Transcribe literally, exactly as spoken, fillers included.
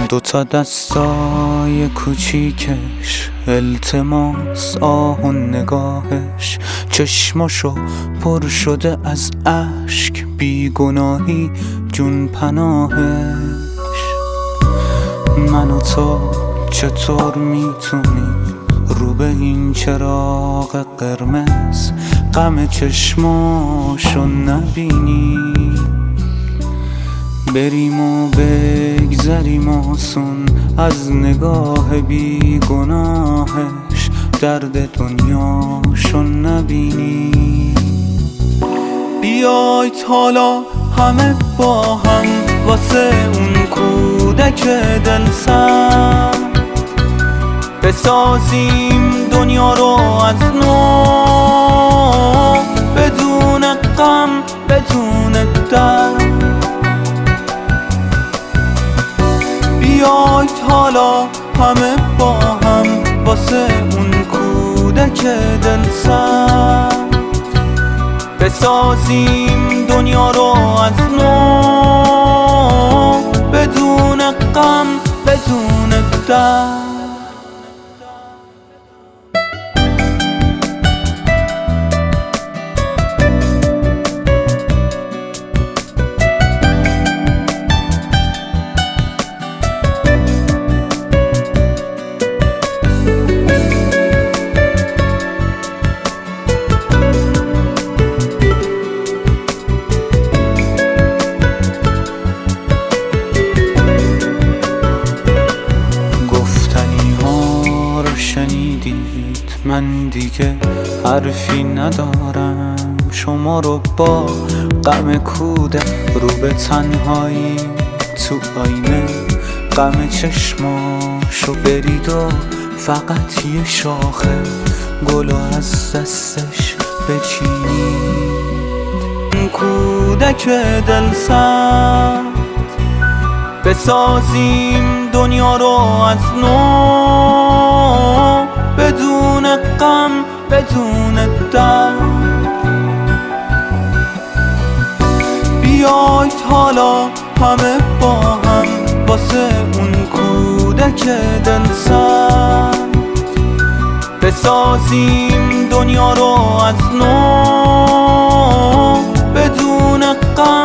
دوتا دستای کوچیکش، التماس آه و نگاهش، چشماشو پر شده از اشک، بیگناهی جون پناهش. من و تو چطور میتونی رو به این چراغ قرمز غم چشماشو نبینی؟ بریم و بگذریم آسون از نگاه بیگناهش، درد دنیاشو نبینی؟ بیایید حالا همه با هم واسه اون کودک دل سرد بسازیم دنیا رو از نو، بدون غم بدون درد. بیایید حالا همه با هم واسه اون کودک دل سرد بسازیم دنیا رو از نو، بدون غم بدون درد. شنیدید من دیگه حرفی ندارم، شما رو با غم کودک رو به تنهایی تو آینه غم چشماشو برید و فقط یه شاخه گلو از دستش بچینید. کودک دل سرد بسازیم دنیا رو از نو، بدون غم بدون درد. بیایید حالا همه با هم واسه اون کودک دل سرد بسازیم دنیا رو از نو، بدون غم